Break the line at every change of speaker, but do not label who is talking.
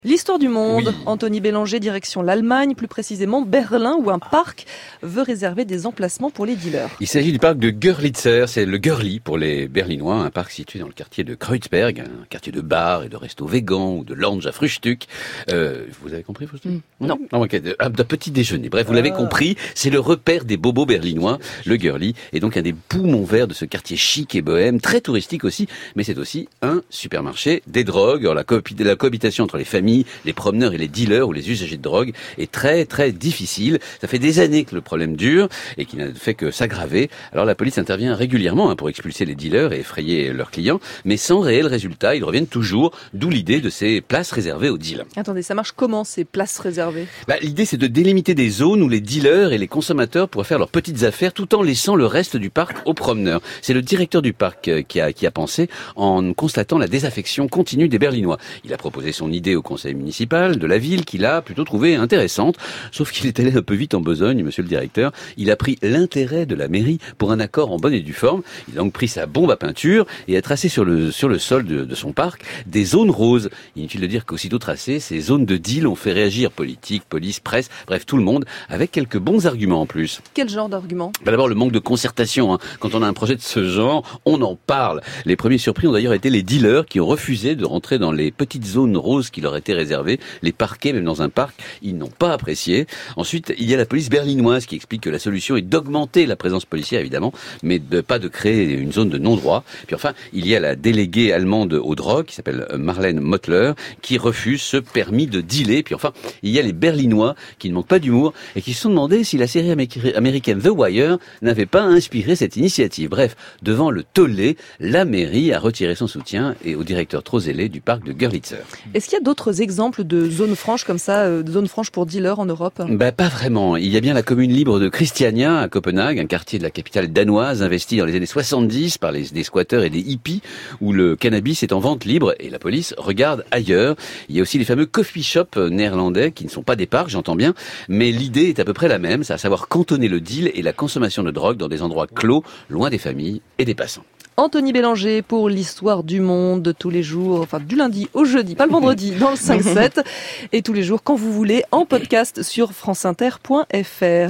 L'histoire du monde,
Oui.
Anthony Bélanger, direction l'Allemagne, plus précisément Berlin, où un parc veut réserver des emplacements pour les dealers.
Il s'agit du parc de Görlitzer, c'est le Görli pour les Berlinois, un parc situé dans le quartier de Kreuzberg, un quartier de bars et de restos végans ou de lounge à Frühstück. Vous avez compris, Frühstück?
Non.
Ok, d'un petit déjeuner. Bref, vous l'avez compris, c'est le repère des bobos berlinois, le Görli, et donc un des poumons verts de ce quartier chic et bohème, très touristique aussi, mais c'est aussi un supermarché des drogues. Alors, la cohabitation entre les familles, les promeneurs et les dealers ou les usagers de drogue est très très difficile. Ça fait des années que le problème dure et qui n'a fait que s'aggraver. Alors la police intervient régulièrement pour expulser les dealers et effrayer leurs clients, mais sans réel résultat. Ils reviennent toujours, d'où l'idée de ces places réservées aux deals.
Attendez, ça marche comment ces places réservées ?
L'idée c'est de délimiter des zones où les dealers et les consommateurs pourraient faire leurs petites affaires tout en laissant le reste du parc aux promeneurs. C'est le directeur du parc qui a pensé en constatant la désaffection continue des Berlinois. Il a proposé son idée au conseil municipal de la ville qu'il a plutôt trouvé intéressante, sauf qu'il est allé un peu vite en besogne, monsieur le directeur. Il a pris l'intérêt de la mairie pour un accord en bonne et due forme. Il a donc pris sa bombe à peinture et a tracé sur le sol de son parc des zones roses. Inutile de dire qu'aussitôt tracées, ces zones de deal ont fait réagir politique, police, presse, bref tout le monde, avec quelques bons arguments en plus.
Quel genre d'argument ?
D'abord le manque de concertation. Quand on a un projet de ce genre, on en parle. Les premiers surpris ont d'ailleurs été les dealers qui ont refusé de rentrer dans les petites zones roses qui leur étaient réservées. Les parquets, même dans un parc, ils n'ont pas apprécié. Ensuite, il y a la police berlinoise qui explique que la solution est d'augmenter la présence policière, évidemment, mais pas de créer une zone de non-droit. Puis enfin, il y a la déléguée allemande aux drogues, qui s'appelle Marlène Mottler, qui refuse ce permis de dealer. Puis enfin, il y a les Berlinois qui ne manquent pas d'humour et qui se sont demandé si la série américaine The Wire n'avait pas inspiré cette initiative. Bref, devant le tollé, la mairie a retiré son soutien et au directeur trop zélé du parc de Görlitzer.
Est-ce qu'il y a d'autres exemples de zones franches comme ça, de zones franches pour dealers en Europe ?
Pas vraiment. Il y a bien la commune libre de Christiania à Copenhague, un quartier de la capitale danoise investi dans les années 70 par des squatteurs et des hippies où le cannabis est en vente libre et la police regarde ailleurs. Il y a aussi les fameux coffee shops néerlandais qui ne sont pas des parcs, j'entends bien, mais l'idée est à peu près la même, c'est à savoir cantonner le deal et la consommation de drogue dans des endroits clos, loin des familles et des passants.
Anthony Bélanger pour l'histoire du monde, tous les jours, enfin du lundi au jeudi, pas le vendredi, dans le 5-7, et tous les jours quand vous voulez, en podcast sur franceinter.fr.